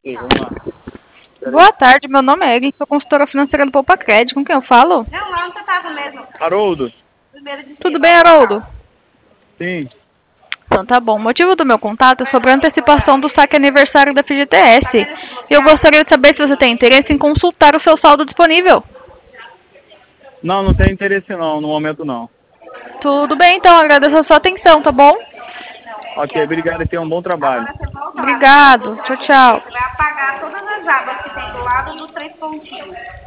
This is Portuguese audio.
Vamos lá. Boa tarde, meu nome é Egli, sou consultora financeira do Poupa Crédito. Com quem eu falo? Não, lá onde você tava mesmo. Haroldo? Primeiro de Tudo cima, bem, o local. Haroldo? Sim. Então tá bom. O motivo do meu contato é sobre a antecipação do saque aniversário da FGTS. E eu gostaria de saber se você tem interesse em consultar o seu saldo disponível. Não, não tem interesse não, no momento não. Tudo bem, então. Agradeço a sua atenção, tá bom? Ok, obrigado e tenha um bom trabalho. Agora você volta lá. Obrigado. Tchau, tchau. Você vai apagar todas as abas que tem do lado dos três pontinhos.